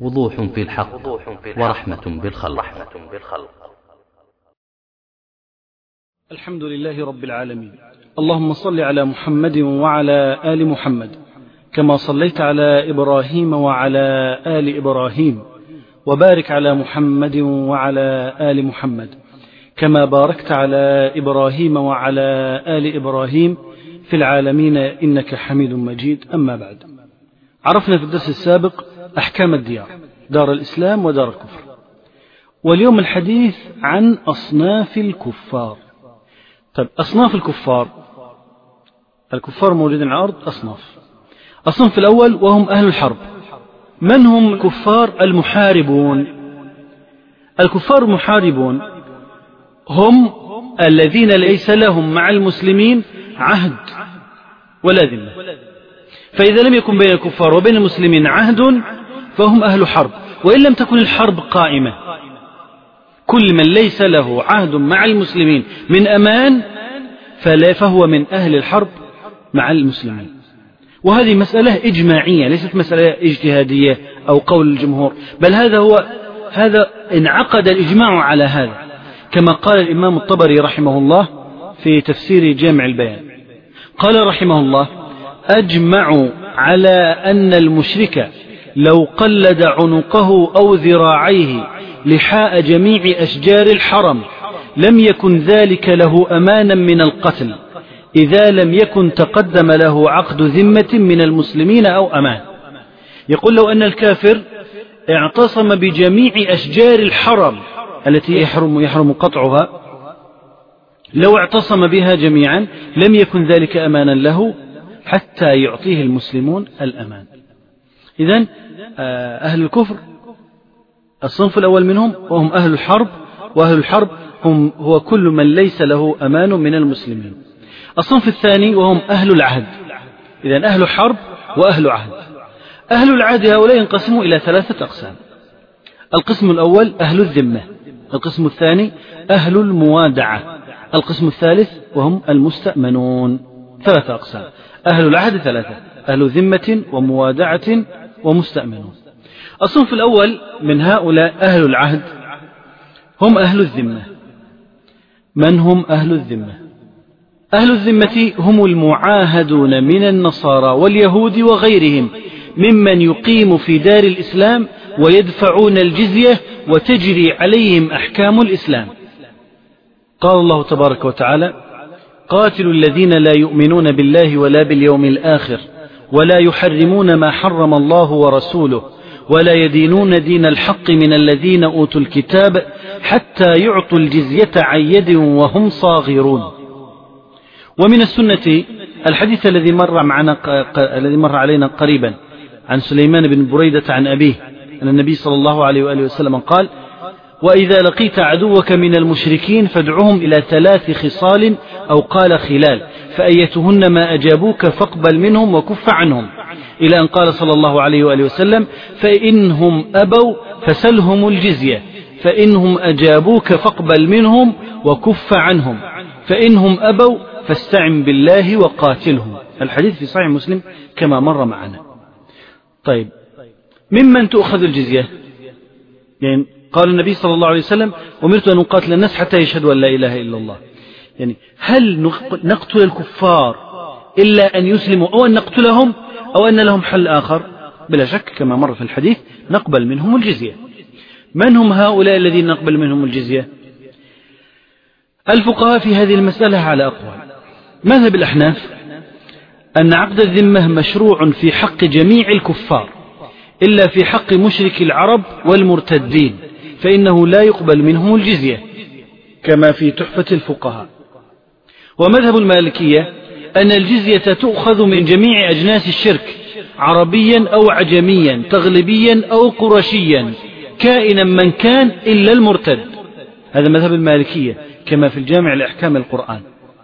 وضوح في الحق ورحمة بالخلق. الحمد لله رب العالمين. اللهم صل على محمد وعلى آل محمد كما صليت على إبراهيم وعلى آل إبراهيم، وبارك على محمد وعلى آل محمد كما باركت على إبراهيم وعلى آل إبراهيم في العالمين إنك حميد مجيد. أما بعد، عرفنا في الدرس السابق أحكام الديار، دار الإسلام ودار الكفر، واليوم الحديث عن أصناف الكفار. طيب، أصناف الكفار موجودين على الأرض أصناف. الصنف الأول وهم أهل الحرب. من هم الكفار المحاربون؟ الكفار المحاربون هم الذين ليس لهم مع المسلمين عهد ولا ذمة، فإذا لم يكن بين الكفار وبين المسلمين عهد فهم أهل حرب، وإن لم تكن الحرب قائمة. كل من ليس له عهد مع المسلمين من أمان فهو من أهل الحرب مع المسلمين. وهذه مسألة إجماعية، ليست مسألة اجتهادية أو قول الجمهور، بل هذا انعقد الإجماع على هذا، كما قال الإمام الطبري رحمه الله في تفسير جامع البيان. قال رحمه الله: أجمعوا على أن المشرك لو قلد عنقه أو ذراعيه لحاء جميع أشجار الحرم لم يكن ذلك له أمانا من القتل، إذا لم يكن تقدم له عقد ذمة من المسلمين أو أمان. يقول لو أن الكافر اعتصم بجميع أشجار الحرم التي يحرم قطعها، لو اعتصم بها جميعا لم يكن ذلك أمانا له حتى يعطيه المسلمون الأمان. إذن أهل الكفر الصنف الأول منهم وهم أهل الحرب، وأهل الحرب هو كل من ليس له أمان من المسلمين. الصنف الثاني وهم أهل العهد. إذن أهل حرب وأهل عهد. أهل العهد هؤلاء ينقسموا إلى 3 أقسام. القسم الأول أهل الذمة، القسم الثاني أهل الموادعة، القسم الثالث وهم المستأمنون. 3 أقسام. أهل العهد 3: أهل ذمة وموادعة ومستأمنون. الصنف الأول من هؤلاء أهل العهد هم أهل الذمة. من هم أهل الذمة؟ أهل الذمة هم المعاهدون من النصارى واليهود وغيرهم ممن يقيم في دار الإسلام ويدفعون الجزية وتجري عليهم أحكام الإسلام. قال الله تبارك وتعالى: قاتلوا الذين لا يؤمنون بالله ولا باليوم الآخر ولا يحرمون ما حرم الله ورسوله ولا يدينون دين الحق من الذين أوتوا الكتاب حتى يعطوا الجزية عن يد وهم صاغرون. ومن السنة الحديث الذي مر علينا قريبا عن سليمان بن بريدة عن أبيه أن النبي صلى الله عليه وآله وسلم قال: وإذا لقيت عدوك من المشركين فادعهم إلى 3 خصال، أو قال خلال، فأيتهن ما أجابوك فاقبل منهم وكف عنهم، إلى أن قال صلى الله عليه وآله وسلم: فإنهم أبوا فسلهم الجزية، فإنهم أجابوك فاقبل منهم وكف عنهم، فإنهم أبوا فاستعن بالله وقاتلهم. الحديث في صحيح مسلم كما مر معنا. طيب، ممن تؤخذ الجزية؟ يعني قال النبي صلى الله عليه وسلم: أمرت أن أقاتل الناس حتى يشهدوا أن لا إله إلا الله. يعني هل نقتل الكفار إلا أن يسلموا، أو أن نقتلهم، أو أن لهم حل آخر؟ بلا شك كما مر في الحديث نقبل منهم الجزية. من هم هؤلاء الذين نقبل منهم الجزية؟ الفقهاء في هذه المسألة على أقوال. مذهب الأحناف أن عقد الذمة مشروع في حق جميع الكفار إلا في حق مشرك العرب والمرتدين، فإنه لا يقبل منهم الجزية كما في تحفة الفقهاء. ومذهب المالكية أن الجزية تؤخذ من جميع أجناس الشرك، عربيا أو عجميا، تغلبيا أو قرشيا، كائنا من كان إلا المرتد. هذا مذهب المالكية كما في الجامع لأحكام القرآن.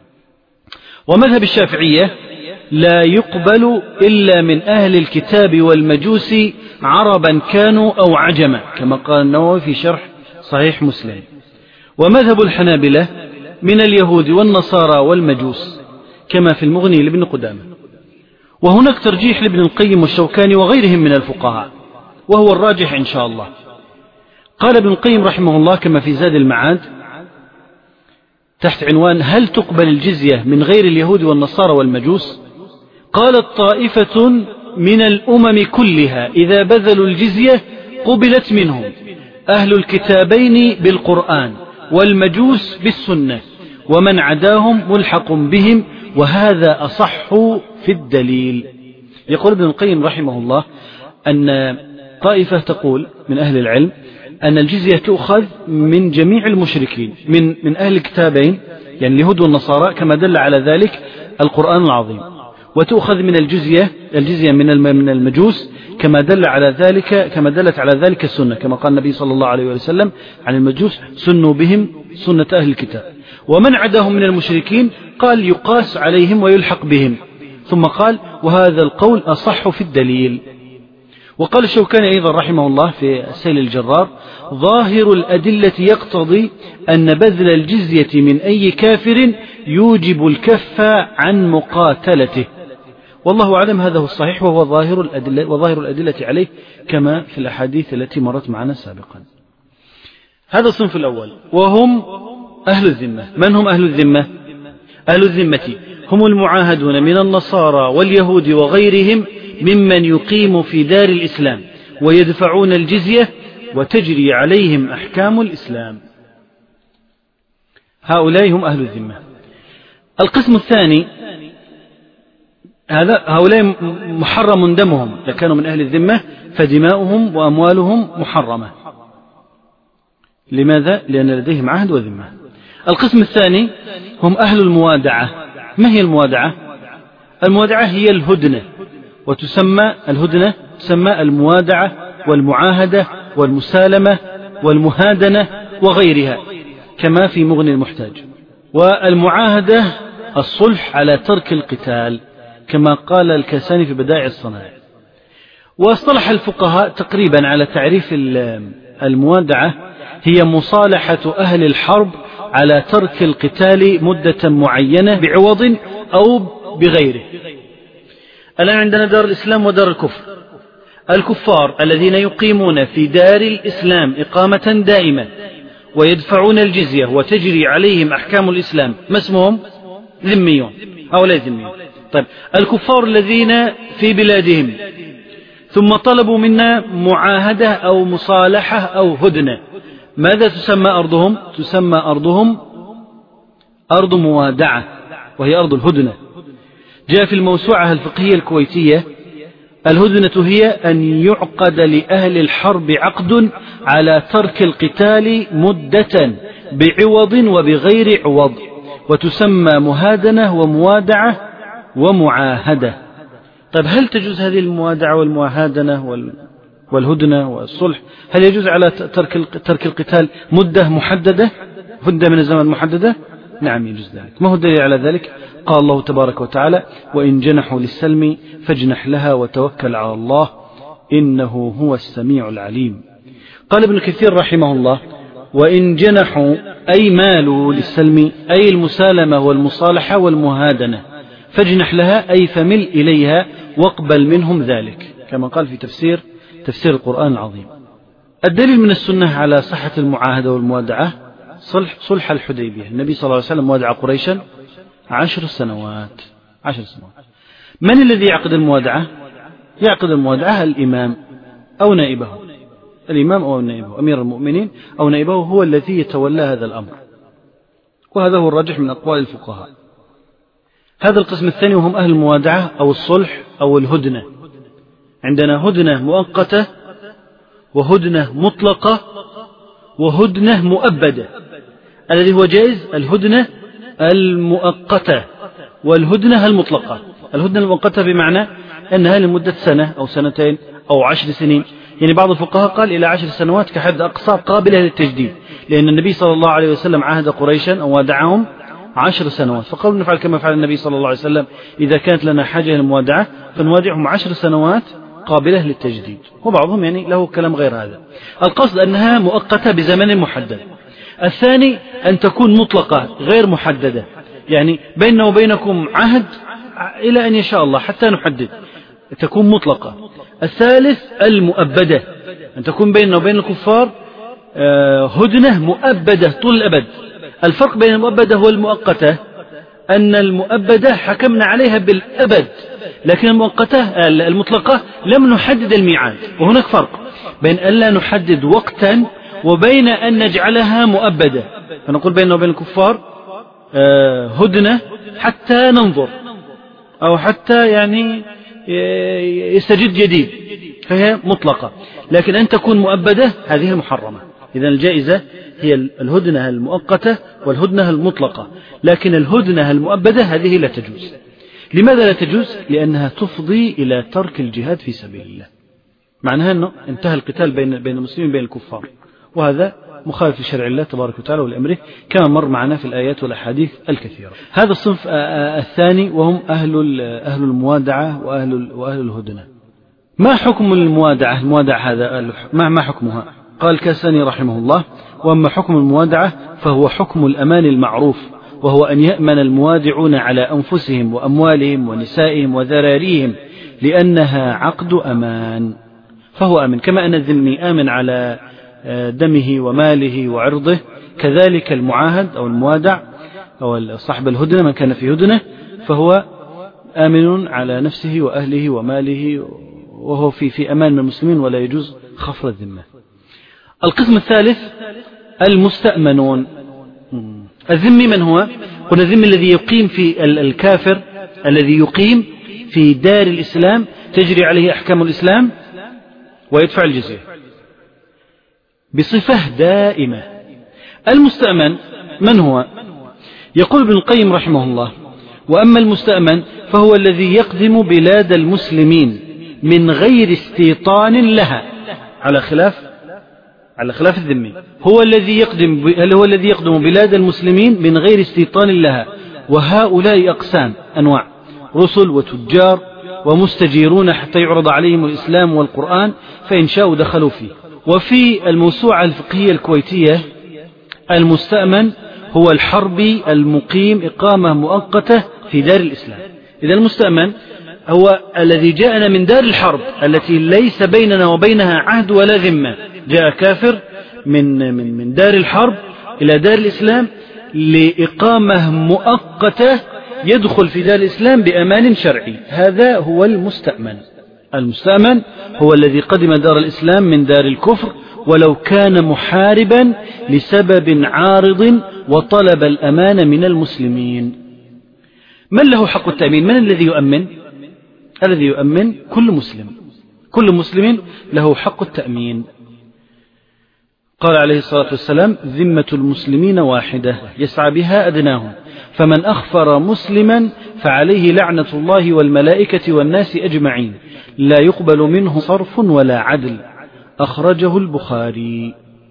ومذهب الشافعية لا يقبل إلا من أهل الكتاب والمجوس عربا كانوا أو عجما، كما قال النووي في شرح صحيح مسلم. ومذهب الحنابلة من اليهود والنصارى والمجوس كما في المغني لابن قدامة. وهناك ترجيح لابن القيم والشوكاني وغيرهم من الفقهاء وهو الراجح إن شاء الله. قال ابن القيم رحمه الله كما في زاد المعاد تحت عنوان هل تقبل الجزية من غير اليهود والنصارى والمجوس؟ قالت طائفة من الأمم كلها إذا بذلوا الجزية قبلت منهم، أهل الكتابين بالقرآن والمجوس بالسنة، ومن عداهم ملحق بهم، وهذا أصح في الدليل. يقول ابن القيم رحمه الله أن طائفة تقول من أهل العلم أن الجزية تؤخذ من جميع المشركين من أهل الكتابين، يعني اليهود والنصارى كما دل على ذلك القرآن العظيم، وتؤخذ من الجزية من المجوس كما دلت على ذلك السنة، كما قال النبي صلى الله عليه وسلم عن المجوس سنوا بهم سنة أهل الكتاب. ومن عداهم من المشركين قال يقاس عليهم ويلحق بهم، ثم قال وهذا القول أصح في الدليل. وقال الشوكاني أيضا رحمه الله في السيل الجرار ظاهر الأدلة يقتضي أن بذل الجزية من أي كافر يوجب الكف عن مقاتلته، والله أعلم هذا هو الصحيح وهو وظاهر الأدلة عليه كما في الأحاديث التي مرت معنا سابقا. هذا الصنف الأول وهم أهل الذمة. من هم أهل الذمة؟ أهل الذمة هم المعاهدون من النصارى واليهود وغيرهم ممن يقيم في دار الإسلام ويدفعون الجزية وتجري عليهم أحكام الإسلام. هؤلاء هم أهل الذمة. القسم الثاني هؤلاء محرم دمهم، لكانوا من أهل الذمة فدماؤهم وأموالهم محرمة. لماذا؟ لأن لديهم عهد وذمة. القسم الثاني هم أهل الموادعة. ما هي الموادعة؟ الموادعة هي الهدنة، وتسمى الهدنة تسمى الموادعة والمعاهدة والمسالمة والمهادنة وغيرها كما في مغني المحتاج. والمعاهدة الصلح على ترك القتال كما قال الكاساني في بدائع الصنائع. واصطلح الفقهاء تقريبا على تعريف الموادعة هي مصالحة أهل الحرب على ترك القتال مدة معينة بعوض أو بغيره. الآن عندنا دار الإسلام ودار الكفر. الكفار الذين يقيمون في دار الإسلام إقامة دائمة ويدفعون الجزية وتجري عليهم أحكام الإسلام ما اسمهم؟ ذميون. هؤلاء ذميون. طيب الكفار الذين في بلادهم ثم طلبوا منا معاهدة أو مصالحة أو هدنة، ماذا تسمى أرضهم؟ تسمى أرضهم أرض موادعة، وهي أرض الهدنة. جاء في الموسوعة الفقهية الكويتية الهدنة هي أن يعقد لأهل الحرب عقد على ترك القتال مدة بعوض وبغير عوض، وتسمى مهادنة وموادعة ومعاهدة. طيب هل تجوز هذه الموادعة والمهادنة والهدنة والصلح؟ هل يجوز على ترك القتال مدة محددة، مدة من الزمن محددة؟ نعم يجوز ذلك. ما هو الدليل على ذلك؟ قال الله تبارك وتعالى وإن جنحوا للسلم فاجنح لها وتوكل على الله إنه هو السميع العليم. قال ابن كثير رحمه الله وإن جنحوا أي مالوا للسلم أي المسالمة والمصالحة والمهادنة، فاجنح لها أي فمل إليها واقبل منهم ذلك، كما قال في تفسير القرآن العظيم. الدليل من السنة على صحة المعاهدة والموادعة صلح الحديبية. النبي صلى الله عليه وسلم وادع قريشا 10 سنوات. من الذي يعقد الموادعة؟ يعقد الموادعة الإمام أو نائبه، الإمام أو نائبه، أمير المؤمنين أو نائبه هو الذي يتولى هذا الأمر، وهذا هو الراجح من أقوال الفقهاء. هذا القسم الثاني وهم أهل الموادعة أو الصلح أو الهدنة. عندنا هدنة مؤقتة وهدنة مطلقة وهدنة مؤبدة. الذي هو جائز الهدنة المؤقتة والهدنة المطلقة. الهدنة المؤقتة بمعنى أنها لمدة سنة أو سنتين أو 10 سنين، يعني بعض الفقهاء قال إلى 10 سنوات كحد أقصى قابلة للتجديد، لأن النبي صلى الله عليه وسلم عاهد قريشا أو وادعهم 10 سنوات، فقالوا نفعل كما فعل النبي صلى الله عليه وسلم إذا كانت لنا حاجة للموادعة فنوادعهم 10 سنوات قابلة للتجديد. وبعضهم يعني له كلام غير هذا. القصد أنها مؤقتة بزمن محدد. الثاني أن تكون مطلقة غير محددة، يعني بيننا وبينكم عهد إلى أن يشاء الله حتى نحدد، تكون مطلقة. الثالث المؤبدة، أن تكون بيننا وبين الكفار هدنة مؤبدة طول الأبد. الفرق بين المؤبدة والمؤقتة أن المؤبدة حكمنا عليها بالأبد، لكن المؤقتة المطلقة لم نحدد الميعاد. وهناك فرق بين أن لا نحدد وقتا وبين أن نجعلها مؤبدة، فنقول بيننا وبين الكفار هدنة حتى ننظر أو حتى يعني يستجد جديد، فهي مطلقة. لكن أن تكون مؤبدة هذه محرمة. إذن الجائزة هي الهدنة المؤقتة والهدنة المطلقة، لكن الهدنة المؤبدة هذه لا تجوز. لماذا لا تجوز؟ لأنها تفضي إلى ترك الجهاد في سبيل الله، معناها أنه انتهى القتال بين المسلمين بين الكفار، وهذا مخالف لشرع الله تبارك وتعالى والأمره كما مر معنا في الآيات والأحاديث الكثيرة. هذا الصنف الثاني وهم أهل الموادعة وأهل الهدنة. ما حكم الموادعة؟ الموادعة هذا ما حكمها؟ قال الكاساني رحمه الله: وأما حكم الموادعة فهو حكم الأمان المعروف، وهو أن يأمن الموادعون على أنفسهم وأموالهم ونسائهم وذراريهم لأنها عقد أمان، فهو آمن كما أن الذمي آمن على دمه وماله وعرضه، كذلك المعاهد أو الموادع أو صاحب الهدنة من كان في هدنة فهو آمن على نفسه وأهله وماله، وهو في أمان من المسلمين ولا يجوز خفر الذمة. القسم الثالث المستأمنون. الذمي من هو؟ قلنا الذمي الذي يقيم في الكافر الذي يقيم في دار الإسلام تجري عليه أحكام الإسلام ويدفع الجزية بصفة دائمة. المستأمن من هو؟ يقول ابن القيم رحمه الله: وأما المستأمن فهو الذي يقدم بلاد المسلمين من غير استيطان لها، على خلاف الذمي. هو الذي يقدم بلاد المسلمين من غير استيطان لها، وهؤلاء أقسام أنواع: رسل وتجار ومستجيرون حتى يعرض عليهم الإسلام والقرآن فإن شاءوا دخلوا فيه. وفي الموسوعة الفقهية الكويتية المستأمن هو الحربي المقيم إقامة مؤقتة في دار الإسلام. إذا المستأمن هو الذي جاءنا من دار الحرب التي ليس بيننا وبينها عهد ولا ذمة، جاء كافر من دار الحرب إلى دار الإسلام لإقامة مؤقتة يدخل في دار الإسلام بأمان شرعي، هذا هو المستأمن. المستأمن هو الذي قدم دار الإسلام من دار الكفر ولو كان محاربا لسبب عارض وطلب الأمان من المسلمين. من له حق التأمين؟ من الذي يؤمن؟ الذي يؤمن كل مسلم له حق التأمين. قال عليه الصلاة والسلام: ذمة المسلمين واحدة يسعى بها أدناهم، فمن أخفر مسلما فعليه لعنة الله والملائكة والناس أجمعين، لا يقبل منه صرف ولا عدل. أخرجه البخاري.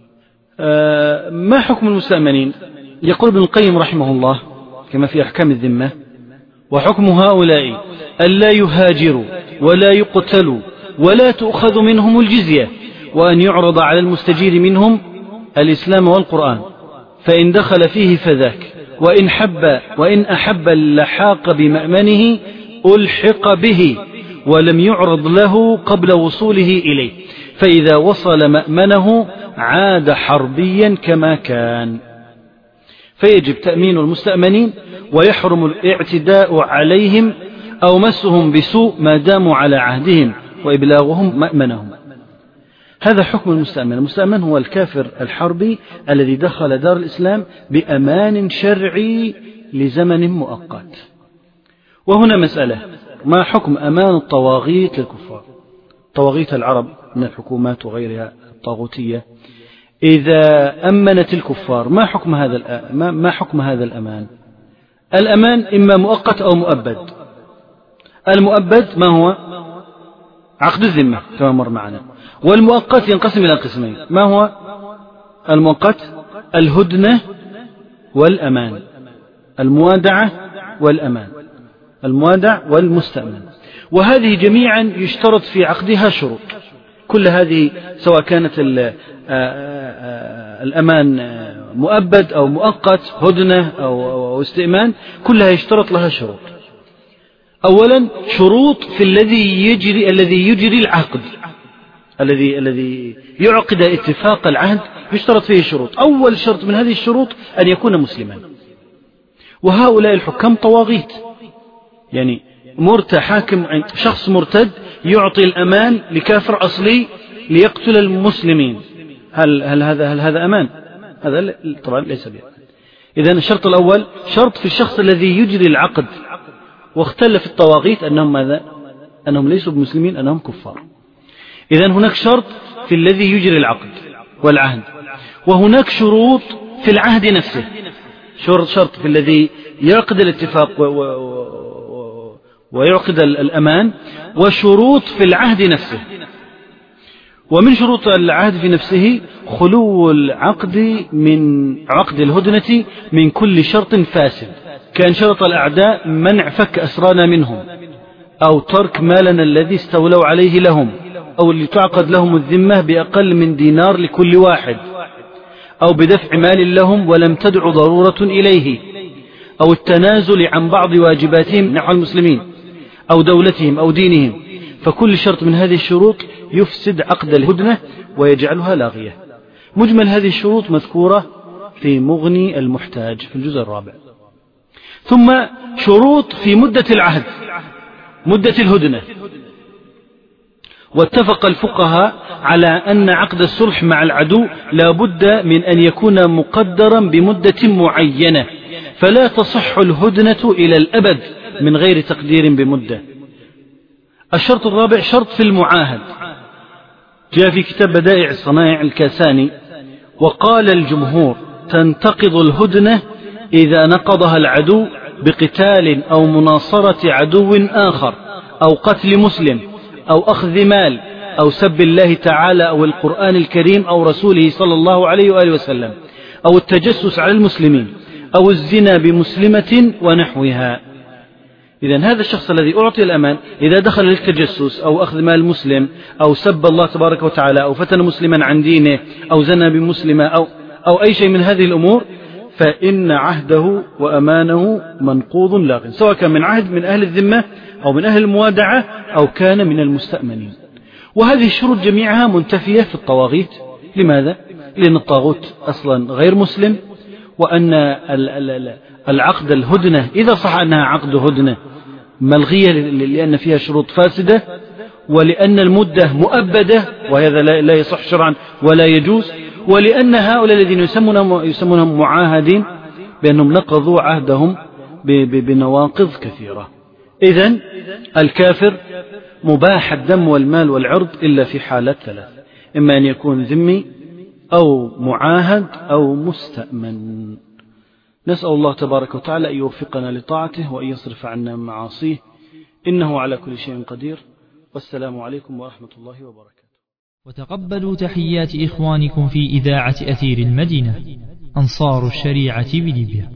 ما حكم المستأمنين؟ يقول ابن القيم رحمه الله كما في أحكام الذمة: وحكم هؤلاء ألا يهاجروا ولا يقتلوا ولا تؤخذ منهم الجزية، وأن يعرض على المستجير منهم الإسلام والقرآن، فإن دخل فيه فذاك، وإن أحب اللحاق بمأمنه ألحق به ولم يعرض له قبل وصوله إليه، فإذا وصل مأمنه عاد حربيا كما كان. فيجب تأمين المستأمنين، ويحرم الاعتداء عليهم أو مسهم بسوء ما داموا على عهدهم وإبلاغهم مأمنهم. هذا حكم المستأمن. المستأمن هو الكافر الحربي الذي دخل دار الإسلام بأمان شرعي لزمن مؤقت. وهنا مسألة: ما حكم أمان الطواغيت للكفار؟ طواغيت العرب من الحكومات وغيرها الطاغوتية، إذا أمنت الكفار ما حكم هذا الأمان؟ الأمان إما مؤقت أو مؤبد. المؤبد ما هو؟ عقد الذمة كما مر معنا. والمؤقت ينقسم إلى قسمين. ما هو المؤقت؟ الهدنة والأمان، الموادعة والأمان، الموادع والمستأمن. وهذه جميعا يشترط في عقدها شروط. كل هذه سواء كانت الأمان مؤبد أو مؤقت، هدنة أو استئمان، كلها يشترط لها شروط. أولا شروط في الذي يجري العقد. الذي يعقد اتفاق العهد يشترط فيه شروط. أول شرط من هذه الشروط أن يكون مسلما. وهؤلاء الحكام طواغيت، يعني حاكم شخص مرتد يعطي الأمان لكافر أصلي ليقتل المسلمين. هل هذا أمان؟ هذا طبعا ليس بأمان. إذن الشرط الأول شرط في الشخص الذي يجري العقد، واختلف الطواغيت أنهم ماذا؟ أنهم ليسوا بمسلمين، أنهم كفار. إذن هناك شرط في الذي يجري العقد والعهد، وهناك شروط في العهد نفسه. شرط في الذي يعقد الاتفاق ويعقد الأمان، وشروط في العهد نفسه. ومن شروط العهد في نفسه خلو العقد من عقد الهدنة من كل شرط فاسد، كان شرط الأعداء منع فك أسرانا منهم، أو ترك مالنا الذي استولوا عليه لهم، أو اللي تعقد لهم الذمة بأقل من دينار لكل واحد، أو بدفع مال لهم ولم تدع ضرورة إليه، أو التنازل عن بعض واجباتهم نحو المسلمين أو دولتهم أو دينهم. فكل شرط من هذه الشروط يفسد عقد الهدنة ويجعلها لاغية. مجمل هذه الشروط مذكورة في مغني المحتاج في الجزء الرابع. ثم شروط في مدة العهد، مدة الهدنة. واتفق الفقهاء على أن عقد الصلح مع العدو لا بد من أن يكون مقدرا بمدة معينة، فلا تصح الهدنة إلى الأبد من غير تقدير بمدة. الشرط الرابع شرط في المعاهد، جاء في كتاب بدائع الصنائع الكاساني: وقال الجمهور تنتقض الهدنة إذا نقضها العدو بقتال أو مناصرة عدو آخر، أو قتل مسلم، أو أخذ مال، أو سب الله تعالى أو القرآن الكريم أو رسوله صلى الله عليه وآله وسلم، أو التجسس على المسلمين، أو الزنا بمسلمة ونحوها. إذن هذا الشخص الذي أعطي الأمان إذا دخل للتجسس أو أخذ مال مسلم، أو سب الله تبارك وتعالى، أو فتن مسلما عن دينه، أو زنى بمسلمة، أو أي شيء من هذه الأمور، فإن عهده وأمانه منقوض لاغ، سواء كان من عهد من أهل الذمة أو من أهل الموادعة أو كان من المستأمنين. وهذه الشروط جميعها منتفية في الطواغيت. لماذا؟ لأن الطاغوت أصلا غير مسلم، وأن العقد الهدنة إذا صح أنها عقد هدنة ملغية لأن فيها شروط فاسدة، ولأن المدة مؤبدة وهذا لا يصح شرعا ولا يجوز، ولأن هؤلاء الذين يسمونهم معاهدين بأنهم نقضوا عهدهم بنواقض كثيرة. إذن الكافر مباح الدم والمال والعرض إلا في حالات ثلاث: إما أن يكون ذمي أو معاهد أو مستأمن. نسأل الله تبارك وتعالى أن يوفقنا لطاعته وأن يصرف عنا معاصيه، إنه على كل شيء قدير. والسلام عليكم ورحمة الله وبركاته. وتقبلوا تحيات إخوانكم في إذاعة أثير المدينة أنصار الشريعة بليبيا.